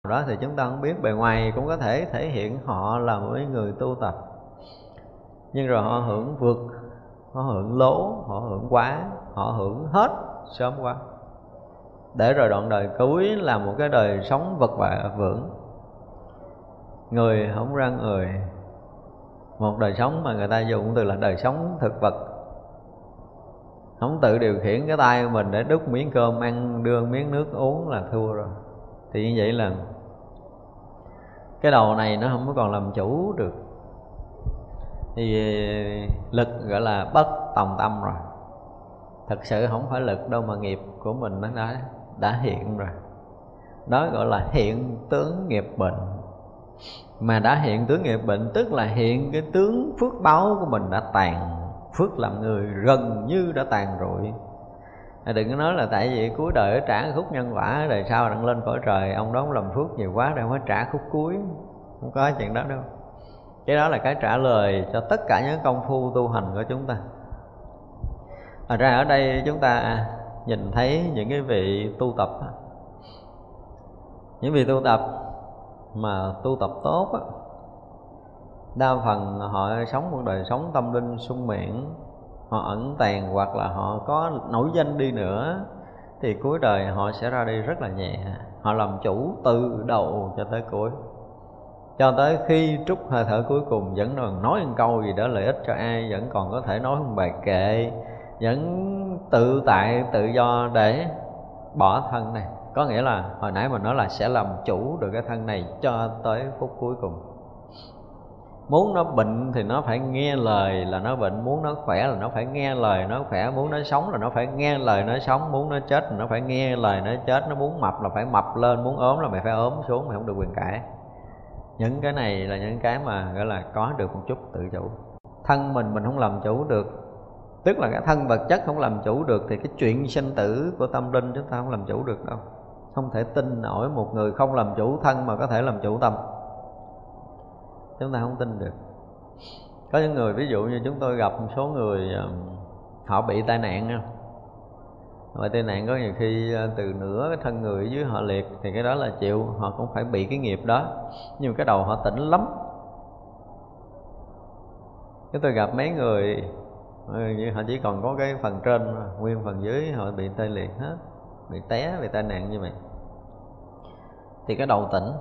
đó thì chúng ta không biết. Bề ngoài cũng có thể thể hiện họ là một người tu tập, nhưng rồi họ hưởng vượt, họ hưởng lố, họ hưởng quá, họ hưởng hết sớm quá, để rồi đoạn đời cuối là một cái đời sống vật vưởng, người không ra người, một đời sống mà người ta dùng từ là đời sống thực vật, không tự điều khiển cái tay của mình để đút miếng cơm ăn, đưa miếng nước uống là thua rồi. Thì như vậy là cái đầu này nó không có còn làm chủ được, thì lực gọi là bất tòng tâm rồi. Thật sự không phải lực đâu mà nghiệp của mình nó đã hiện rồi. Đó gọi là hiện tướng nghiệp bệnh. Mà đã hiện tướng nghiệp bệnh tức là hiện cái tướng phước báo của mình đã tàn. Phước làm người gần như đã tàn rồi. Đừng có nói là tại vì cuối đời trả khúc nhân quả, đời sau đặng lên cõi trời, ông đó làm phước nhiều quá để mới trả khúc cuối. Không có chuyện đó đâu. Cái đó là cái trả lời cho tất cả những công phu tu hành của chúng ta. Ra ở đây chúng ta nhìn thấy những cái vị tu tập, những vị tu tập mà tu tập tốt á, đa phần họ sống một đời sống tâm linh sung miễn, họ ẩn tàng hoặc là họ có nổi danh đi nữa thì cuối đời họ sẽ ra đi rất là nhẹ. Họ làm chủ từ đầu cho tới cuối, cho tới khi trút hơi thở cuối cùng vẫn còn nói một câu gì đó lợi ích cho ai, vẫn còn có thể nói một bài kệ, vẫn tự tại tự do để bỏ thân này. Có nghĩa là hồi nãy mình nói là sẽ làm chủ được cái thân này cho tới phút cuối cùng. Muốn nó bệnh thì nó phải nghe lời là nó bệnh, muốn nó khỏe là nó phải nghe lời nó khỏe, muốn nó sống là nó phải nghe lời nó sống, muốn nó chết là nó phải nghe lời nó chết, nó muốn mập là phải mập lên, muốn ốm là mày phải ốm xuống, mày không được quyền cãi. Những cái này là những cái mà gọi là có được một chút tự chủ. Thân mình không làm chủ được, tức là cái thân vật chất không làm chủ được, thì cái chuyện sinh tử của tâm linh chúng ta không làm chủ được đâu. Không thể tin nổi một người không làm chủ thân mà có thể làm chủ tâm. Chúng ta không tin được. Có những người, ví dụ như chúng tôi gặp một số người họ bị tai nạn không? Và tai nạn có nhiều khi từ nửa cái thân người ở dưới họ liệt, thì cái đó là chịu, họ cũng phải bị cái nghiệp đó. Nhưng mà cái đầu họ tỉnh lắm. Chúng tôi gặp mấy người họ chỉ còn có cái phần trên, nguyên phần dưới họ bị tê liệt hết, bị té, bị tai nạn như vậy. Thì cái đầu tỉnh,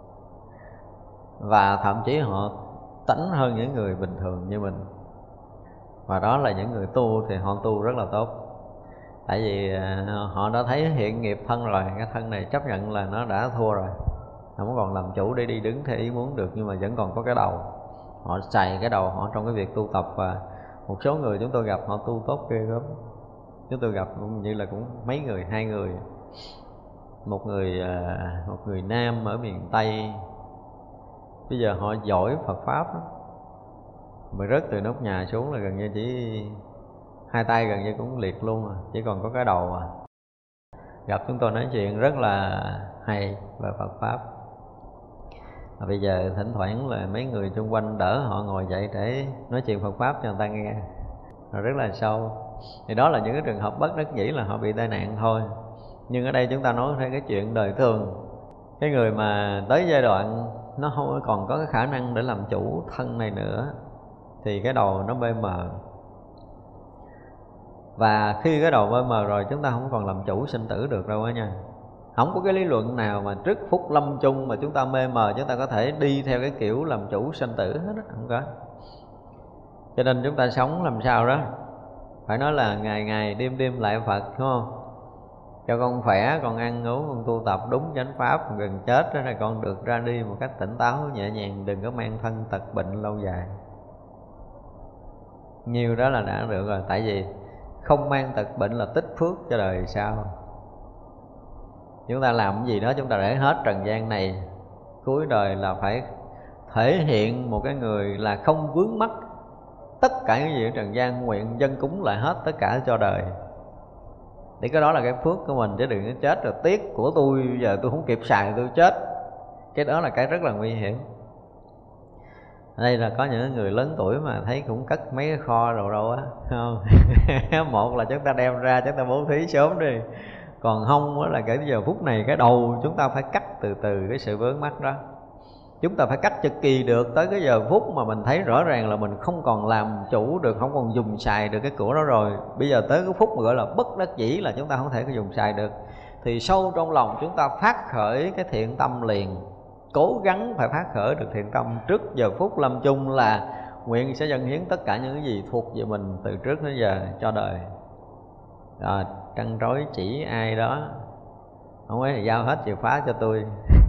và thậm chí họ tỉnh hơn những người bình thường như mình. Và đó là những người tu thì họ tu rất là tốt. Tại vì họ đã thấy hiện nghiệp thân rồi, cái thân này chấp nhận là nó đã thua rồi, không còn làm chủ để đi đứng theo ý muốn được, nhưng mà vẫn còn có cái đầu. Họ xài cái đầu họ trong cái việc tu tập. Và một số người chúng tôi gặp họ tu tốt ghê lắm. Chúng tôi gặp như là cũng mấy người, 2 người. Một người nam ở miền Tây, bây giờ họ giỏi Phật Pháp đó. Mà rớt từ nóc nhà xuống là gần như chỉ 2 tay gần như cũng liệt luôn rồi, chỉ còn có cái đầu à. Gặp chúng tôi nói chuyện rất là hay về Phật Pháp. Bây giờ thỉnh thoảng là mấy người xung quanh đỡ họ ngồi dậy để nói chuyện Phật Pháp cho người ta nghe, rồi rất là sâu. Thì đó là những cái trường hợp bất đắc dĩ là họ bị tai nạn thôi. Nhưng ở đây chúng ta nói theo cái chuyện đời thường. Cái người mà tới giai đoạn nó không còn có cái khả năng để làm chủ thân này nữa, thì cái đầu nó mê mờ. Và khi cái đầu mê mờ rồi, chúng ta không còn làm chủ sinh tử được đâu á nha. Không có cái lý luận nào mà trước phút lâm chung mà chúng ta mê mờ chúng ta có thể đi theo cái kiểu làm chủ sinh tử hết á, không có. Cho nên chúng ta sống làm sao đó phải nói là ngày ngày đêm đêm lại Phật, đúng không? Cho con khỏe, con ăn uống, con tu tập đúng chánh pháp, gần chết đó là con được ra đi một cách tỉnh táo, nhẹ nhàng, đừng có mang thân tật bệnh lâu dài. Nhiều đó là đã được rồi, tại vì không mang tật bệnh là tích phước cho đời sau. Chúng ta làm cái gì đó chúng ta để hết trần gian này, cuối đời là phải thể hiện một cái người là không vướng mắc tất cả những gì ở trần gian, nguyện dân cúng lại hết tất cả cho đời. Thì cái đó là cái phước của mình, chứ đừng có chết rồi tiếc của tôi, giờ tôi không kịp xài tôi chết. Cái đó là cái rất là nguy hiểm. Đây là có những người lớn tuổi mà thấy cũng cất mấy cái kho đồ đâu á, không? Một là chúng ta đem ra, chúng ta bố thí sớm đi. Còn không là cái giờ phút này cái đầu chúng ta phải cắt từ từ cái sự vướng mắc đó. Chúng ta phải cắt cho kỳ được tới cái giờ phút mà mình thấy rõ ràng là mình không còn làm chủ được, không còn dùng xài được cái của đó rồi. Bây giờ tới cái phút mà gọi là bất đắc dĩ là chúng ta không thể có dùng xài được, thì sâu trong lòng chúng ta phát khởi cái thiện tâm liền. Cố gắng phải phát khởi được thiện tâm trước giờ phút lâm chung là nguyện sẽ dâng hiến tất cả những cái gì thuộc về mình từ trước đến giờ cho đời. Trăn trối chỉ ai đó không ấy thì giao hết chìa khóa cho tôi.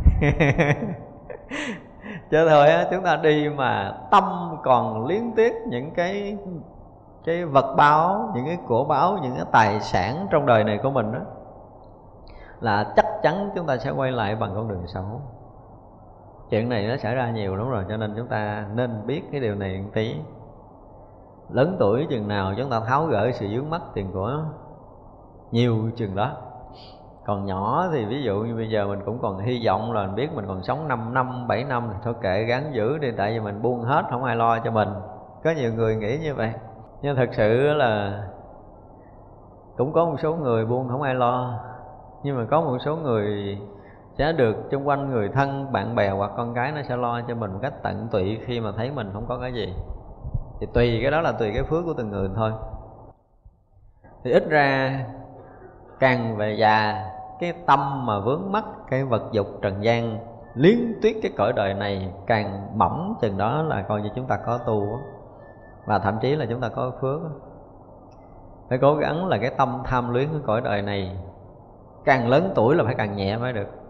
Chứ thôi á, chúng ta đi mà tâm còn liếng tiếc những cái vật báo, những cái của báo, những cái tài sản trong đời này của mình đó, là chắc chắn chúng ta sẽ quay lại bằng con đường xấu. Chuyện này nó xảy ra nhiều lắm rồi, cho nên chúng ta nên biết cái điều này một tí. Lớn tuổi chừng nào chúng ta tháo gỡ sự vướng mắc tiền của nhiều chừng đó. Còn nhỏ thì ví dụ như bây giờ mình cũng còn hy vọng là mình biết mình còn sống 5 năm, 7 năm thì thôi kệ gắng giữ đi, tại vì mình buông hết không ai lo cho mình. Có nhiều người nghĩ như vậy. Nhưng thật sự là cũng có một số người buông không ai lo, nhưng mà có một số người sẽ được xung quanh người thân, bạn bè hoặc con cái nó sẽ lo cho mình một cách tận tụy khi mà thấy mình không có cái gì. Thì tùy cái đó là tùy cái phước của từng người thôi. Thì ít ra càng về già, cái tâm mà vướng mắc cái vật dục trần gian, liếng tuyết cái cõi đời này càng mỏng chừng đó là coi như chúng ta có tu đó. Và thậm chí là chúng ta có phước đó. Phải cố gắng là cái tâm tham luyến cái cõi đời này càng lớn tuổi là phải càng nhẹ mới được.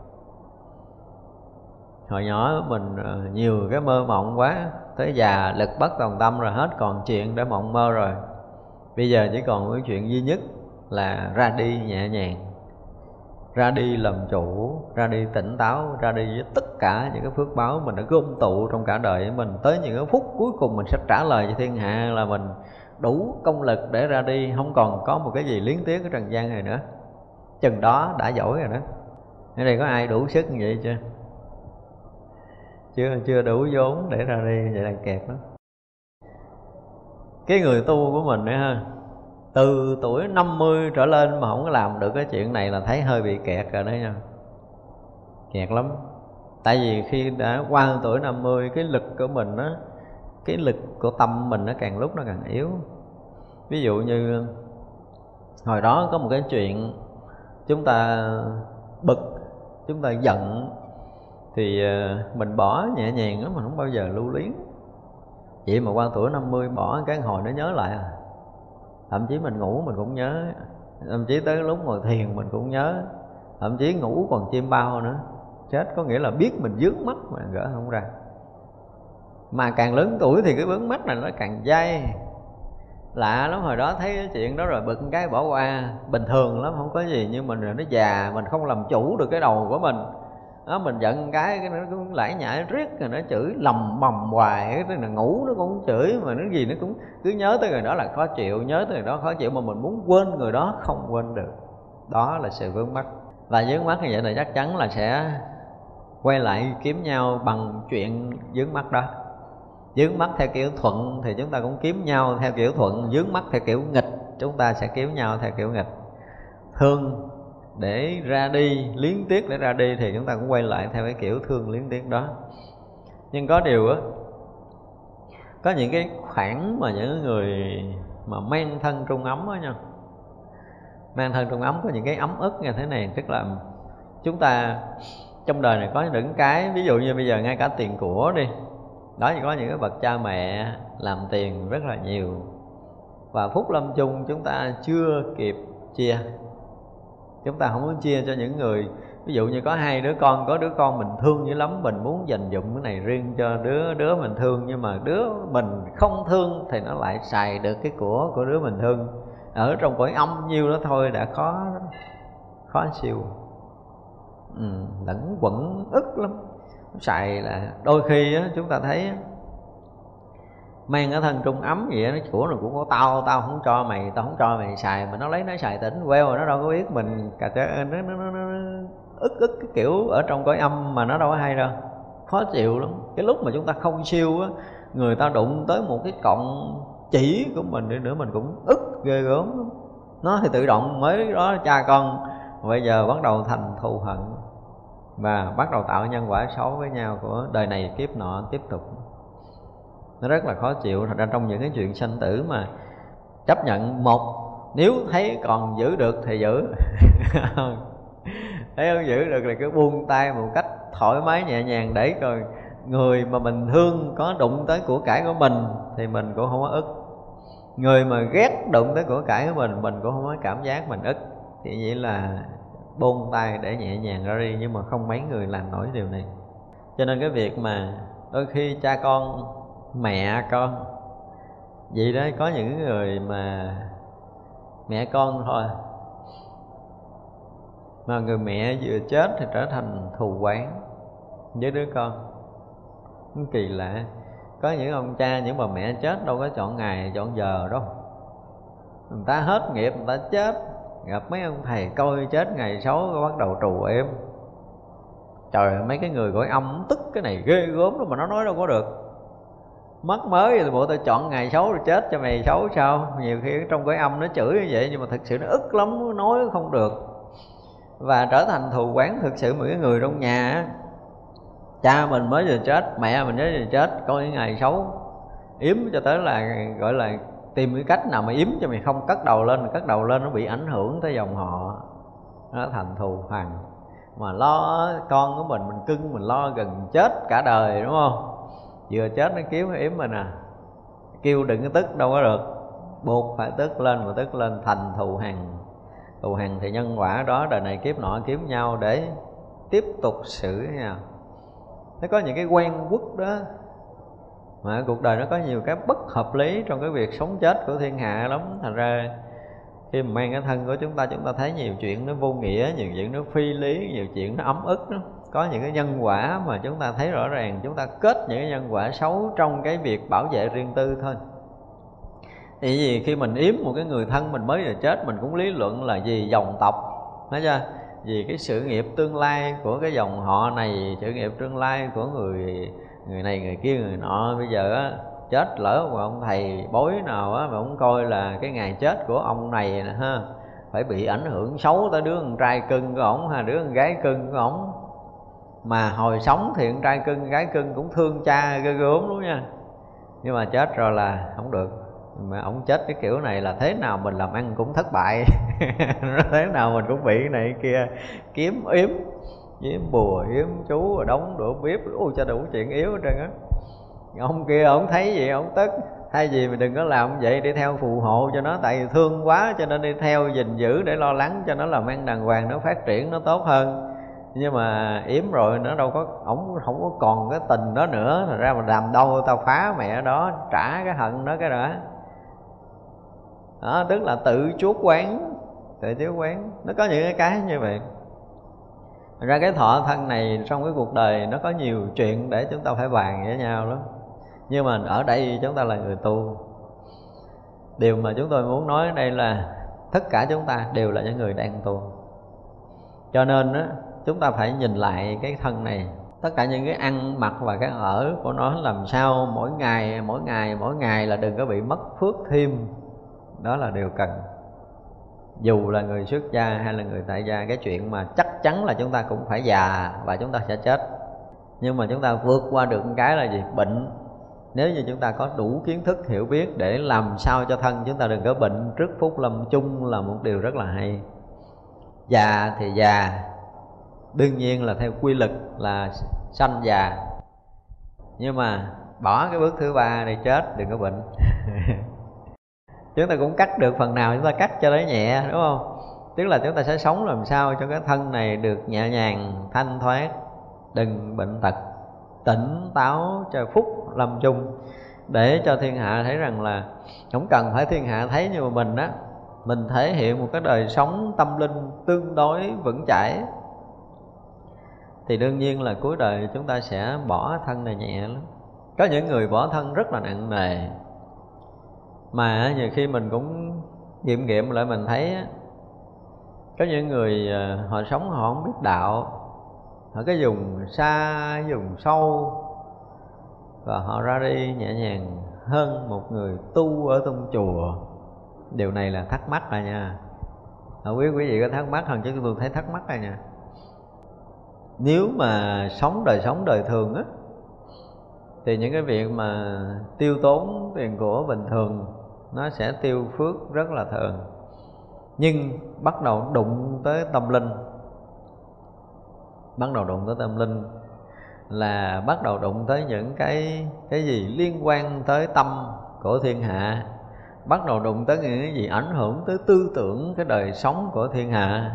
Hồi nhỏ mình nhiều cái mơ mộng quá, tới già lực bất tòng tâm rồi, hết còn chuyện để mộng mơ rồi. Bây giờ chỉ còn cái chuyện duy nhất là ra đi nhẹ nhàng, ra đi làm chủ, ra đi tỉnh táo, ra đi với tất cả những cái phước báo mình đã gom tụ trong cả đời của mình. Tới những cái phút cuối cùng mình sẽ trả lời cho thiên hạ là mình đủ công lực để ra đi, không còn có một cái gì liếng tiếc ở trần gian này nữa. Chừng đó đã giỏi rồi đó. Ở đây có ai đủ sức như vậy chưa? Chưa đủ vốn để ra đi, vậy là kẹt đó. Cái người tu của mình nữa ha, từ tuổi 50 trở lên mà không có làm được cái chuyện này là thấy hơi bị kẹt rồi đó nha. Kẹt lắm. Tại vì khi đã qua tuổi 50, cái lực của mình á, cái lực của tâm mình nó càng lúc nó càng yếu. Ví dụ như hồi đó có một cái chuyện chúng ta bực, chúng ta giận thì mình bỏ nhẹ nhàng đó, mình không bao giờ lưu luyến. Vậy mà qua tuổi 50 bỏ cái hồi nó nhớ lại à. Thậm chí mình ngủ mình cũng nhớ, thậm chí tới lúc ngồi thiền mình cũng nhớ, thậm chí ngủ còn chim bao nữa. Chết, có nghĩa là biết mình vướng mắc mà gỡ không ra. Mà càng lớn tuổi thì cái vướng mắc này nó càng dai. Lạ lắm, hồi đó thấy cái chuyện đó rồi bực cái bỏ qua, bình thường lắm, không có gì. Nhưng mình rồi nó già, mình không làm chủ được cái đầu của mình đó, mình giận cái nó cũng lải nhải riết, rồi nó chửi lầm bầm hoài, cái là ngủ nó cũng chửi, mà nó gì nó cũng cứ nhớ tới người đó là khó chịu, nhớ tới người đó khó chịu, mà mình muốn quên người đó không quên được. Đó là sự vướng mắc. Và vướng mắc như vậy là chắc chắn là sẽ quay lại kiếm nhau bằng chuyện vướng mắc đó. Vướng mắc theo kiểu thuận thì chúng ta cũng kiếm nhau theo kiểu thuận, vướng mắc theo kiểu nghịch chúng ta sẽ kiếm nhau theo kiểu nghịch. Thương để ra đi, liếng tiếc để ra đi thì chúng ta cũng quay lại theo cái kiểu thương liếng tiếc đó. Nhưng có điều á, có những cái khoảng mà những người mà mang thân trung ấm á nha, mang thân trung ấm có những cái ấm ức như thế này. Tức là chúng ta trong đời này có những cái, ví dụ như bây giờ ngay cả tiền của đi, đó thì có những cái bậc cha mẹ làm tiền rất là nhiều, và phút lâm chung chúng ta chưa kịp chia. Chúng ta không muốn chia cho những người, ví dụ như có hai đứa con, có đứa con mình thương dữ lắm, mình muốn dành dụm cái này riêng cho đứa mình thương, nhưng mà đứa mình không thương thì nó lại xài được cái của đứa mình thương. Ở trong cõi âm nhiêu đó thôi đã khó siêu. Lẫn quẩn ức lắm. Xài là đôi khi á, chúng ta thấy á, mang cái thân trung ấm vậy nó của nó cũng có tao không cho mày, tao không cho mày xài, mà nó lấy nó xài tỉnh queo rồi nó đâu có biết mình cà nó ức cái kiểu ở trong cõi âm mà nó đâu có hay đâu, khó chịu lắm. Cái lúc mà chúng ta không siêu á, người ta đụng tới một cái cọng chỉ của mình đi nữa mình cũng ức ghê gớm lắm. Nó thì tự động mới đó cha con bây giờ bắt đầu thành thù hận và bắt đầu tạo nhân quả xấu với nhau của đời này kiếp nọ tiếp tục. Nó rất là khó chịu. Thật ra trong những cái chuyện sanh tử mà chấp nhận một, nếu thấy còn giữ được thì giữ thấy không giữ được thì cứ buông tay một cách thoải mái nhẹ nhàng, để coi người mà mình thương có đụng tới của cải của mình thì mình cũng không có ức, người mà ghét đụng tới của cải của mình cũng không có cảm giác mình ức. Thì vậy là buông tay để nhẹ nhàng ra đi. Nhưng mà không mấy người làm nổi điều này. Cho nên cái việc mà đôi khi cha con, mẹ con vậy đó, có những người mà mẹ con thôi mà người mẹ vừa chết thì trở thành thù oán với đứa con. Kỳ lạ. Có những ông cha, những bà mẹ chết đâu có chọn ngày chọn giờ đâu, người ta hết nghiệp người ta chết, gặp mấy ông thầy coi chết ngày xấu có bắt đầu trù em. Trời ơi, mấy cái người gọi âm tức cái này ghê gớm đó mà nó nói đâu có được. Mất mới thì bộ tao chọn ngày xấu rồi chết cho mày xấu sao. Nhiều khi trong cái âm nó chửi như vậy nhưng mà thực sự nó ức lắm, nói không được. Và trở thành thù oán thực sự. Mỗi cái người trong nhà á, cha mình mới vừa chết, mẹ mình mới vừa chết, có những ngày xấu yếm cho tới là gọi là tìm cái cách nào mà yếm cho mày không cất đầu lên. Cất đầu lên nó bị ảnh hưởng tới dòng họ, nó thành thù hằn. Mà lo con của mình cưng, mình lo gần chết cả đời, đúng không? Vừa chết nó kiếm yếm mình à, kêu đừng có tức đâu có được, buộc phải tức lên, mà tức lên thành thù hằn. Thù hằn thì nhân quả đó đời này kiếp nọ kiếm nhau để tiếp tục xử nhau. Nó có những cái quen quất đó mà cuộc đời nó có nhiều cái bất hợp lý trong cái việc sống chết của thiên hạ lắm. Thành ra khi mà mang cái thân của chúng ta thấy nhiều chuyện nó vô nghĩa, nhiều chuyện nó phi lý, nhiều chuyện nó ấm ức đó. Có những cái nhân quả mà chúng ta thấy rõ ràng, chúng ta kết những cái nhân quả xấu trong cái việc bảo vệ riêng tư thôi. Thì vì khi mình yếm một cái người thân mình mới vừa chết, mình cũng lý luận là vì dòng tộc, thấy chưa? Vì cái sự nghiệp tương lai của cái dòng họ này, sự nghiệp tương lai của người này, người kia, người nọ. Bây giờ á, chết lỡ mà ông thầy bói nào á mà ông coi là cái ngày chết của ông này nè ha, phải bị ảnh hưởng xấu tới đứa con trai cưng của ổng hay đứa con gái cưng của ổng. Mà hồi sống thì con trai cưng, gái cưng cũng thương cha ghê gớm luôn nha. Nhưng mà chết rồi là không được. Mà ổng chết cái kiểu này là thế nào mình làm ăn cũng thất bại thế nào mình cũng bị cái này cái kia, kiếm yếm bùa, yếm chú rồi đóng đũa bếp, ôi cho đủ chuyện yếu hết trơn á. Ông kia ổng thấy gì ổng tức. Thay vì mình đừng có làm vậy, đi theo phù hộ cho nó, tại vì thương quá cho nên đi theo gìn giữ để lo lắng cho nó làm ăn đàng hoàng, nó phát triển nó tốt hơn. Nhưng mà yếm rồi nó đâu có, ổng không có còn cái tình đó nữa. Thật ra mà làm đâu tao phá mẹ đó, trả cái hận đó cái đó. Đó, tức là tự chuốc quán, tự chuốc quán. Nó có những cái như vậy. Thật ra cái thọ thân này trong cái cuộc đời nó có nhiều chuyện để chúng ta phải bàn với nhau lắm. Nhưng mà ở đây chúng ta là người tu. Điều mà chúng tôi muốn nói ở đây là tất cả chúng ta đều là những người đang tu. Cho nên á, chúng ta phải nhìn lại cái thân này, tất cả những cái ăn mặc và cái ở của nó làm sao mỗi ngày là đừng có bị mất phước thêm. Đó là điều cần. Dù là người xuất gia hay là người tại gia, cái chuyện mà chắc chắn là chúng ta cũng phải già và chúng ta sẽ chết. Nhưng mà chúng ta vượt qua được cái là gì? Bệnh. Nếu như chúng ta có đủ kiến thức hiểu biết để làm sao cho thân chúng ta đừng có bệnh trước phút lâm chung là một điều rất là hay. Già thì già, đương nhiên là theo quy luật là sanh già. Nhưng mà bỏ cái bước thứ ba để chết, đừng có bệnh chúng ta cũng cắt được phần nào chúng ta cắt cho nó nhẹ, đúng không? Tức là chúng ta sẽ sống làm sao cho cái thân này được nhẹ nhàng, thanh thoát, đừng bệnh tật, tỉnh táo cho phút lâm chung. Để cho thiên hạ thấy rằng là không cần phải thiên hạ thấy, nhưng mà mình á, mình thể hiện một cái đời sống tâm linh tương đối vững chãi, thì đương nhiên là cuối đời chúng ta sẽ bỏ thân này nhẹ lắm. Có những người bỏ thân rất là nặng nề, mà nhiều khi mình cũng nghiệm lại mình thấy á, có những người họ sống họ không biết đạo, họ cái dùng xa dùng sâu, và họ ra đi nhẹ nhàng hơn một người tu ở trong chùa. Điều này là thắc mắc rồi nha. Không biết quý vị có thắc mắc không, chứ tôi thấy thắc mắc đây nha. Nếu mà sống đời thường á, thì những cái việc mà tiêu tốn tiền của bình thường nó sẽ tiêu phước rất là thường. Nhưng bắt đầu đụng tới tâm linh, là bắt đầu đụng tới những cái gì liên quan tới tâm của thiên hạ, bắt đầu đụng tới những cái gì ảnh hưởng tới tư tưởng, cái đời sống của thiên hạ,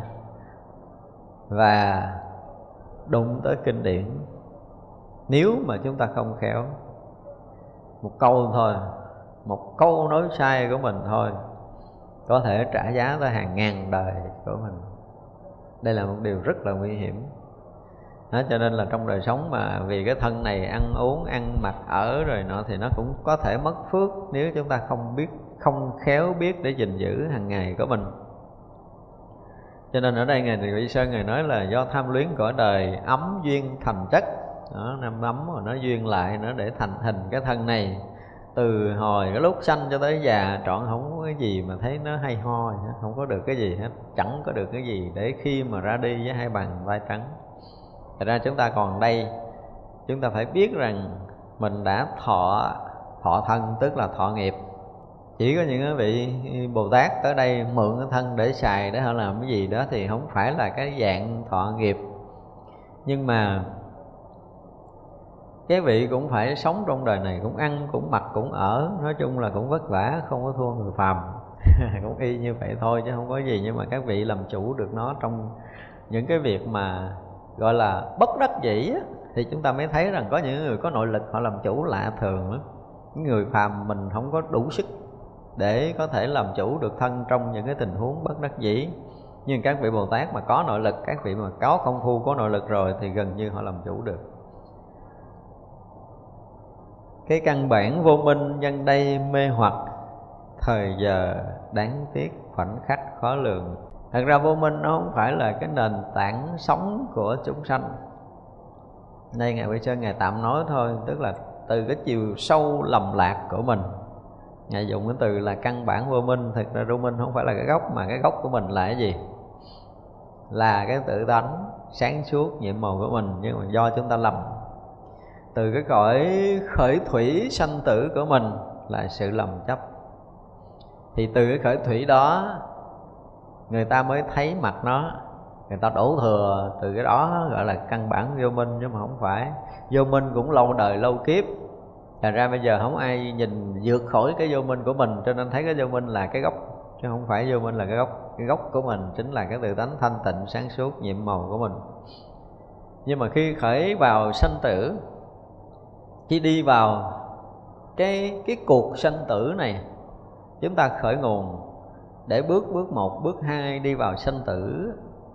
và đụng tới kinh điển. Nếu mà chúng ta không khéo, một câu thôi, một câu nói sai của mình thôi có thể trả giá tới hàng ngàn đời của mình. Đây là một điều rất là nguy hiểm. Đó, cho nên là trong đời sống mà vì cái thân này ăn uống, ăn mặc, ở rồi nọ, thì nó cũng có thể mất phước nếu chúng ta không khéo biết để gìn giữ hàng ngày của mình. Cho nên ở đây Ngài Tỳ Vị Sơn Ngài nói là do tham luyến cõi đời ấm duyên thành chất. Đó, năm ấm rồi nó duyên lại nó để thành hình cái thân này. Từ hồi cái lúc sanh cho tới già trọn không có cái gì mà thấy nó hay ho, không có được cái gì hết, chẳng có được cái gì để khi mà ra đi với hai bàn tay trắng. Thật ra chúng ta còn đây, chúng ta phải biết rằng mình đã thọ thân, tức là thọ nghiệp. Chỉ có những vị Bồ Tát tới đây mượn cái thân để xài, để họ làm cái gì đó thì không phải là cái dạng thọ nghiệp. Nhưng mà cái vị cũng phải sống trong đời này, cũng ăn, cũng mặc, cũng ở, nói chung là cũng vất vả, không có thua người phàm. Cũng y như vậy thôi chứ không có gì. Nhưng mà các vị làm chủ được nó trong những cái việc mà gọi là bất đắc dĩ á, thì chúng ta mới thấy rằng có những người có nội lực họ làm chủ lạ thường lắm. Những người phàm mình không có đủ sức để có thể làm chủ được thân trong những cái tình huống bất đắc dĩ. Nhưng các vị Bồ Tát mà có nội lực, các vị mà có công phu, có nội lực rồi thì gần như họ làm chủ được. Cái căn bản vô minh nhân đây mê hoặc, thời giờ đáng tiếc khoảnh khắc khó lường. Thật ra vô minh nó không phải là cái nền tảng sống của chúng sanh. Đây Ngài Huệ Sơn Ngài tạm nói thôi, tức là từ cái chiều sâu lầm lạc của mình. Ngài dùng cái từ là căn bản vô minh. Thực ra vô minh không phải là cái gốc, mà cái gốc của mình là cái gì? Là cái tự tánh sáng suốt nhiệm màu của mình, nhưng mà do chúng ta lầm. Từ cái cõi khởi thủy sanh tử của mình là sự lầm chấp. Thì từ cái khởi thủy đó người ta mới thấy mặt nó, người ta đổ thừa từ cái đó, gọi là căn bản vô minh. Nhưng mà không phải. Vô minh cũng lâu đời lâu kiếp. Thành ra bây giờ không ai nhìn vượt khỏi cái vô minh của mình, cho nên thấy cái vô minh là cái gốc, chứ không phải vô minh là cái gốc. Cái gốc của mình chính là cái tự tánh thanh tịnh sáng suốt nhiệm màu của mình. Nhưng mà khi khởi vào sanh tử, khi đi vào cái cuộc sanh tử này, chúng ta khởi nguồn để bước 1, bước 2 đi vào sanh tử,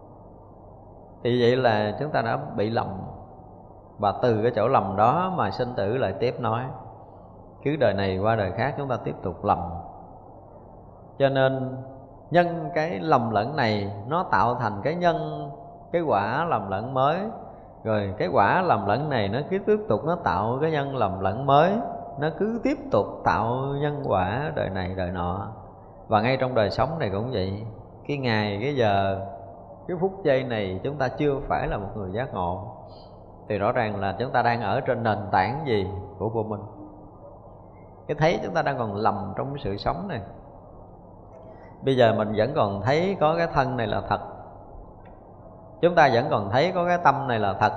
thì vậy là chúng ta đã bị lầm. Và từ cái chỗ lầm đó mà sinh tử lại tiếp nối, cứ đời này qua đời khác chúng ta tiếp tục lầm. Cho nên nhân cái lầm lẫn này nó tạo thành cái nhân, cái quả lầm lẫn mới. Rồi cái quả lầm lẫn này nó cứ tiếp tục nó tạo cái nhân lầm lẫn mới, nó cứ tiếp tục tạo nhân quả đời này đời nọ. Và ngay trong đời sống này cũng vậy. Cái ngày, cái giờ, cái phút giây này chúng ta chưa phải là một người giác ngộ, thì rõ ràng là chúng ta đang ở trên nền tảng gì của vô minh. Cái thấy chúng ta đang còn lầm trong cái sự sống này. Bây giờ mình vẫn còn thấy có cái thân này là thật, chúng ta vẫn còn thấy có cái tâm này là thật,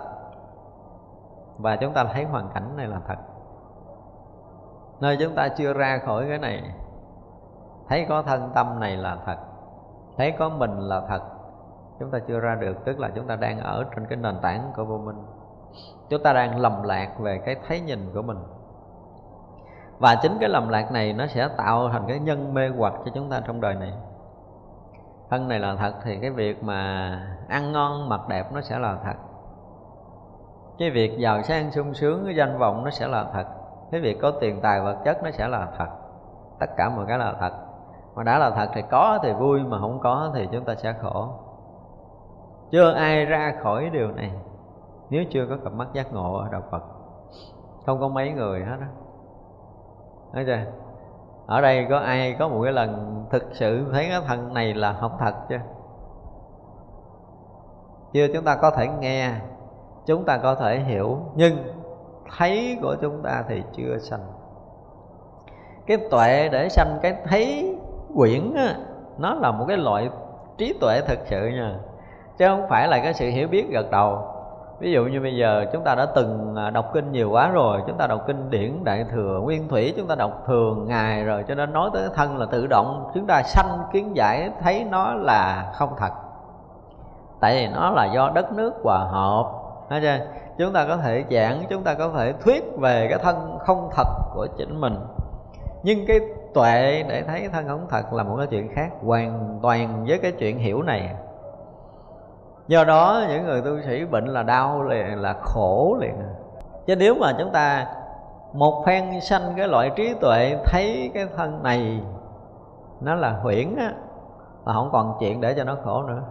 và chúng ta thấy hoàn cảnh này là thật. Nơi chúng ta chưa ra khỏi cái này, thấy có thân tâm này là thật, thấy có mình là thật, chúng ta chưa ra được. Tức là chúng ta đang ở trên cái nền tảng của vô minh. Chúng ta đang lầm lạc về cái thấy nhìn của mình. Và chính cái lầm lạc này nó sẽ tạo thành cái nhân mê hoặc cho chúng ta trong đời này. Thân này là thật thì cái việc mà ăn ngon mặc đẹp nó sẽ là thật. Cái việc giàu sang sung sướng, cái danh vọng nó sẽ là thật. Cái việc có tiền tài vật chất nó sẽ là thật. Tất cả mọi cái là thật. Mà đã là thật thì có thì vui, mà không có thì chúng ta sẽ khổ. Chưa ai ra khỏi điều này nếu chưa có cặp mắt giác ngộ ở đạo Phật. Không có mấy người hết á. Thấy chưa? Ở đây có ai có một cái lần thực sự thấy cái thân này là không thật chứ? chưa chúng ta có thể nghe, chúng ta có thể hiểu, nhưng thấy của chúng ta thì chưa sanh. Cái tuệ để sanh cái thấy quyển á, nó là một cái loại trí tuệ thực sự nha, chứ không phải là cái sự hiểu biết gật đầu. Ví dụ như bây giờ chúng ta đã từng đọc kinh nhiều quá rồi, chúng ta đọc kinh điển Đại Thừa Nguyên Thủy, chúng ta đọc thường ngày rồi, cho nên nói tới cái thân là tự động chúng ta sanh kiến giải thấy nó là không thật. Tại vì nó là do đất nước hòa hợp, thấy chưa? Chúng ta có thể giảng, chúng ta có thể thuyết về cái thân không thật của chính mình, nhưng cái tuệ để thấy thân không thật là một cái chuyện khác hoàn toàn với cái chuyện hiểu này. Do đó những người tu sĩ bệnh là đau liền, là khổ liền. Chứ nếu mà chúng ta một phen sanh cái loại trí tuệ thấy cái thân này nó là huyễn á, là không còn chuyện để cho nó khổ nữa.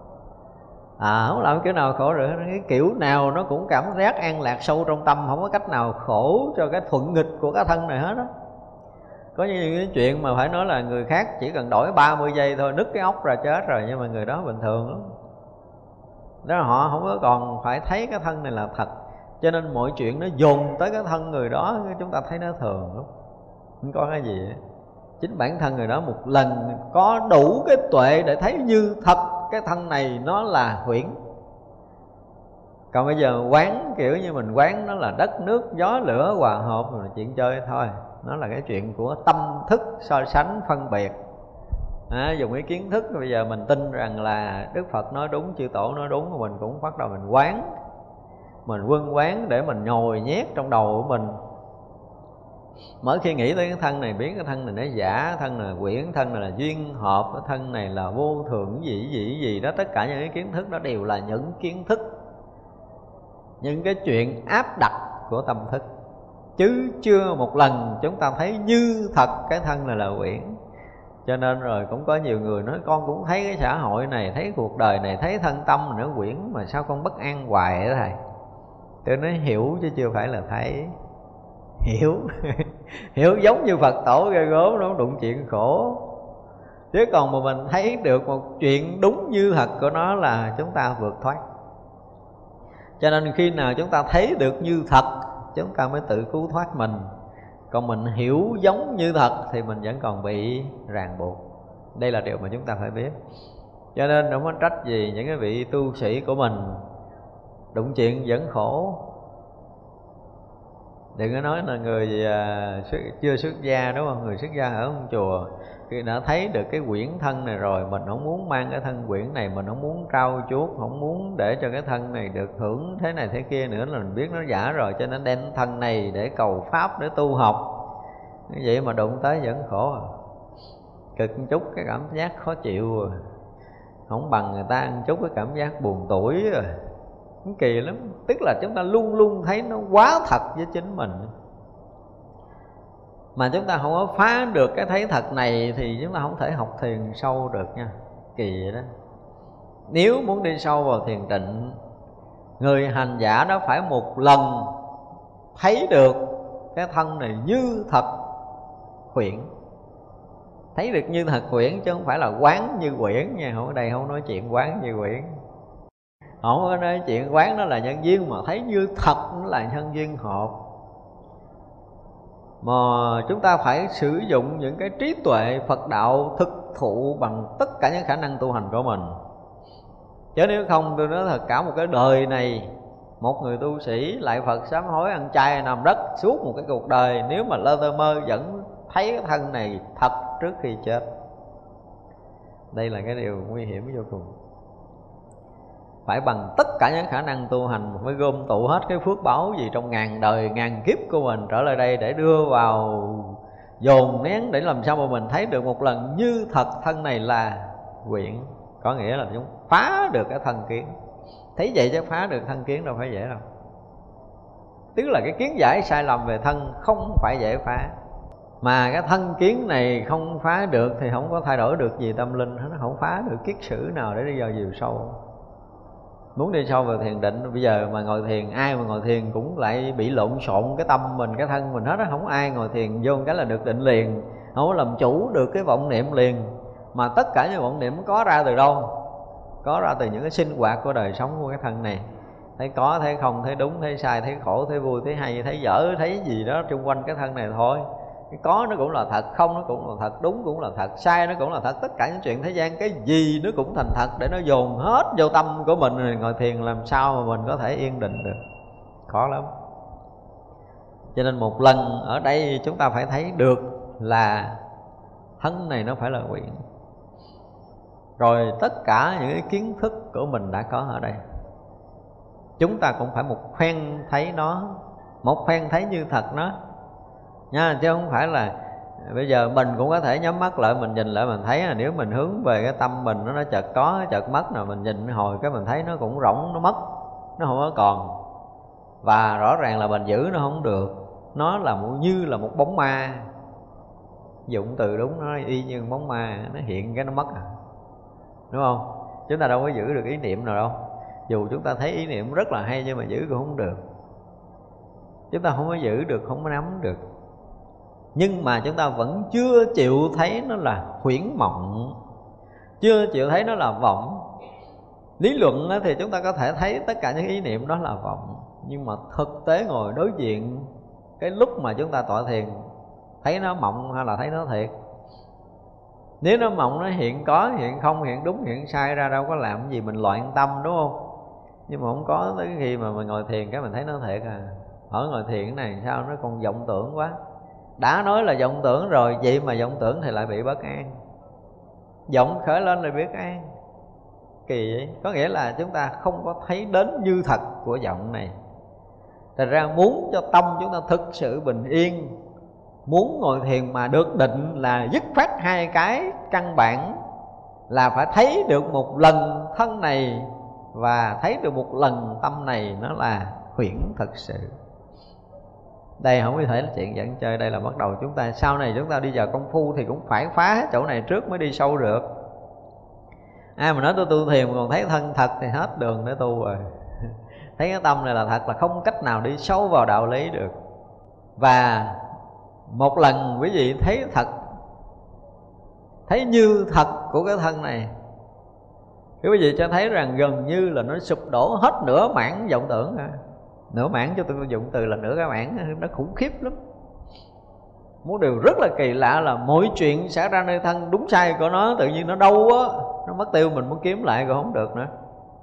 Không làm kiểu nào khổ nữa, cái kiểu nào nó cũng cảm giác an lạc sâu trong tâm, không có cách nào khổ cho cái thuận nghịch của cái thân này hết á. Có những cái chuyện mà phải nói là người khác chỉ cần đổi 30 giây thôi nứt cái óc ra chết rồi, nhưng mà người đó bình thường lắm. Đó là họ không có còn phải thấy cái thân này là thật, cho nên mọi chuyện nó dồn tới cái thân người đó, chúng ta thấy nó thường lắm, không có cái gì. Chính bản thân người đó một lần có đủ cái tuệ để thấy như thật cái thân này nó là huyễn. Còn bây giờ quán kiểu như mình quán nó là đất nước gió lửa hòa hợp rồi, là chuyện chơi thôi. Nó là cái chuyện của tâm thức so sánh phân biệt. Dùng cái kiến thức bây giờ mình tin rằng là Đức Phật nói đúng, chư Tổ nói đúng, mình cũng bắt đầu mình quán, mình quân quán để mình nhồi nhét trong đầu của mình. Mỗi khi nghĩ tới cái thân này, biết cái thân này nó giả, thân này là quyển, thân này là duyên hợp, cái thân này là vô thường, gì đó, tất cả những cái kiến thức đó đều là những kiến thức, những cái chuyện áp đặt của tâm thức, chứ chưa một lần chúng ta thấy như thật cái thân này là quyển. Cho nên rồi cũng có nhiều người nói con cũng thấy cái xã hội này, thấy cuộc đời này, thấy thân tâm nó quyển, mà sao con bất an hoài đó thầy? Tôi nói hiểu chứ chưa phải là thấy. Hiểu hiểu giống như Phật tổ ghê gớm, nó đụng chuyện khổ. Chứ còn mà mình thấy được một chuyện đúng như thật của nó là chúng ta vượt thoát. Cho nên khi nào chúng ta thấy được như thật, chúng ta mới tự cứu thoát mình. Còn mình hiểu giống như thật thì mình vẫn còn bị ràng buộc. Đây là điều mà chúng ta phải biết. Cho nên không có trách gì những cái vị tu sĩ của mình đụng chuyện vẫn khổ. Đừng có nói là người chưa xuất gia, đúng không? Người xuất gia ở một chùa khi đã thấy được cái quyển thân này rồi, mình không muốn mang cái thân quyển này, mình không muốn trau chuốt, không muốn để cho cái thân này được hưởng thế này thế kia nữa, là mình biết nó giả rồi, cho nên đem thân này để cầu pháp, để tu học. Như vậy mà đụng tới vẫn khổ à. Cực chút cái cảm giác khó chịu à. Không bằng người ta ăn chút cái cảm giác buồn tủi rồi. Kỳ lắm. Tức là chúng ta luôn luôn thấy nó quá thật với chính mình, mà chúng ta không có phá được cái thấy thật này thì chúng ta không thể học thiền sâu được nha. Kỳ vậy đó. Nếu muốn đi sâu vào thiền định, người hành giả đó phải một lần thấy được cái thân này như thật huyễn. Thấy được như thật huyễn chứ không phải là quán như quyển nha. Ở đây không nói chuyện quán như quyển, không có nói chuyện quán nó là nhân duyên, mà thấy như thật nó là nhân duyên hợp. Mà chúng ta phải sử dụng những cái trí tuệ Phật đạo thực thụ bằng tất cả những khả năng tu hành của mình. Chứ nếu không, tôi nói thật, cả một cái đời này một người tu sĩ lại Phật sám hối ăn chay nằm đất suốt một cái cuộc đời, nếu mà lơ tơ mơ vẫn thấy cái thân này thật trước khi chết, đây là cái điều nguy hiểm vô cùng. Phải bằng tất cả những khả năng tu hành mới gom tụ hết cái phước báu gì trong ngàn đời ngàn kiếp của mình trở lại đây để đưa vào dồn nén, để làm sao mà mình thấy được một lần như thật thân này là quyển. Có nghĩa là chúng phá được cái thân kiến. Thấy vậy chứ phá được thân kiến đâu phải dễ đâu. Tức là cái kiến giải sai lầm về thân không phải dễ phá. Mà cái thân kiến này không phá được thì không có thay đổi được gì tâm linh. Nó không phá được kiết sử nào để đi vào chiều sâu. Muốn đi sâu vào thiền định, bây giờ mà ngồi thiền, ai mà ngồi thiền cũng lại bị lộn xộn cái tâm mình, cái thân mình hết á. Không ai ngồi thiền vô cái là được định liền, không có làm chủ được cái vọng niệm liền. Mà tất cả những vọng niệm có ra từ đâu? có ra từ những cái sinh hoạt của đời sống của cái thân này. Thấy có, thấy không, thấy đúng, thấy sai, thấy khổ, thấy vui, thấy hay, thấy dở, thấy gì đó xung quanh cái thân này thôi. Cái có nó cũng là thật, không nó cũng là thật, đúng cũng là thật, sai nó cũng là thật. Tất cả những chuyện thế gian cái gì nó cũng thành thật, để nó dồn hết vô tâm của mình. Rồi ngồi thiền làm sao mà mình có thể yên định được, khó lắm. Cho nên một lần ở đây chúng ta phải thấy được là thân này nó phải là quyển. Rồi tất cả những cái kiến thức của mình đã có ở đây, chúng ta cũng phải một phen thấy nó, một phen thấy như thật nó nha. Chứ không phải là bây giờ mình cũng có thể nhắm mắt lại, mình nhìn lại mình thấy là nếu mình hướng về cái tâm mình nó chợt có chợt mất, nào mình nhìn hồi cái mình thấy nó cũng rỗng, nó mất, nó không có còn. Và rõ ràng là mình giữ nó không được, nó là như là một bóng ma. Dụng từ đúng, nó y như bóng ma, nó hiện cái nó mất à, đúng không? Chúng ta đâu có giữ được ý niệm nào đâu. Dù chúng ta thấy ý niệm rất là hay nhưng mà giữ cũng không được. Chúng ta không có giữ được, không có nắm được. Nhưng mà chúng ta vẫn chưa chịu thấy nó là huyễn mộng, chưa chịu thấy nó là vọng. Lý luận thì chúng ta có thể thấy tất cả những ý niệm đó là vọng, nhưng mà thực tế ngồi đối diện cái lúc mà chúng ta tọa thiền, thấy nó mộng hay là thấy nó thiệt? Nếu nó mộng nó hiện có, hiện không, hiện đúng, hiện sai ra đâu có làm gì mình loạn tâm, đúng không? Nhưng mà không có, tới khi mà mình ngồi thiền cái mình thấy nó thiệt à. Ở ngồi thiền cái này sao nó còn vọng tưởng quá. Đã nói là vọng tưởng rồi, vậy mà vọng tưởng thì lại bị bất an. Vọng khởi lên là biết an. Kỳ vậy. Có nghĩa là chúng ta không có thấy đến như thật của vọng này. Thật ra muốn cho tâm chúng ta thực sự bình yên, muốn ngồi thiền mà được định là dứt khoát hai cái căn bản, là phải thấy được một lần thân này và thấy được một lần tâm này nó là huyễn thật sự. Đây không có thể là chuyện dẫn chơi, đây là bắt đầu chúng ta sau này chúng ta đi vào công phu thì cũng phải phá hết chỗ này trước mới đi sâu được. Ai mà nói tôi tu thiền còn thấy thân thật thì hết đường để tu rồi. Thấy cái tâm này là thật là không cách nào đi sâu vào đạo lý được. Và một lần quý vị thấy thật, thấy như thật của cái thân này, quý vị cho thấy rằng gần như là nó sụp đổ hết nửa mảng vọng tưởng. Nửa mảng, cho tôi dùng từ là nửa cái mảng, nó khủng khiếp lắm. Một điều rất là kỳ lạ là mọi chuyện xảy ra nơi thân, đúng sai của nó tự nhiên nó đâu á, nó mất tiêu, mình muốn kiếm lại còn không được nữa.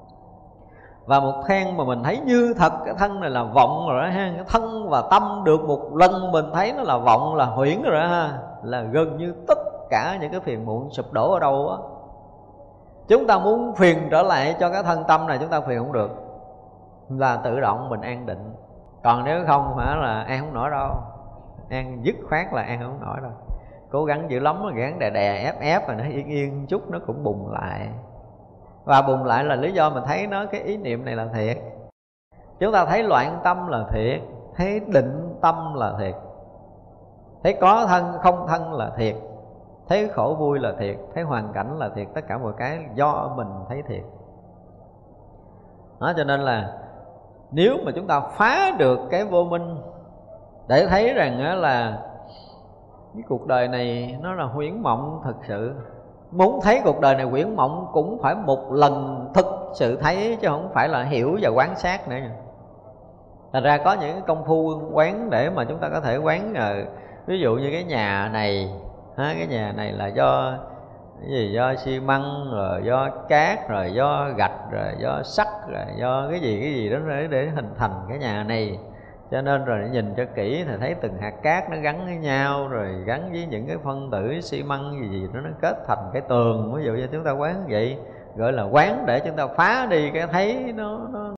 Và một phen mà mình thấy như thật cái thân này là vọng rồi đó ha, cái thân và tâm được một lần mình thấy nó là vọng, là huyễn rồi đó ha, là gần như tất cả những cái phiền muộn sụp đổ ở đâu á. Chúng ta muốn phiền trở lại cho cái thân tâm này chúng ta phiền không được, là tự động mình an định. Còn nếu không phải là an không nổi đâu, an dứt khoát là an không nổi đâu. Cố gắng dữ lắm, gắng đè đè ép rồi nó yên yên chút nó cũng bùng lại. Và bùng lại là lý do mình thấy nó cái ý niệm này là thiệt. Chúng ta thấy loạn tâm là thiệt, thấy định tâm là thiệt, thấy có thân không thân là thiệt, thấy khổ vui là thiệt, thấy hoàn cảnh là thiệt. Tất cả mọi cái do mình thấy thiệt đó. Cho nên là nếu mà chúng ta phá được cái vô minh để thấy rằng là cái cuộc đời này nó là huyễn mộng thật sự. Muốn thấy cuộc đời này huyễn mộng cũng phải một lần thực sự thấy, chứ không phải là hiểu và quán sát nữa. Thành ra có những công phu quán để mà chúng ta có thể quán. Ví dụ như cái nhà này, cái nhà này là do cái gì, do xi măng, rồi do cát, rồi do gạch, rồi do sắt, rồi do cái gì đó để hình thành cái nhà này. Cho nên rồi nhìn cho kỹ thì thấy từng hạt cát nó gắn với nhau, rồi gắn với những cái phân tử xi măng gì đó, nó kết thành cái tường. Ví dụ như chúng ta quán vậy, gọi là quán để chúng ta phá đi cái thấy nó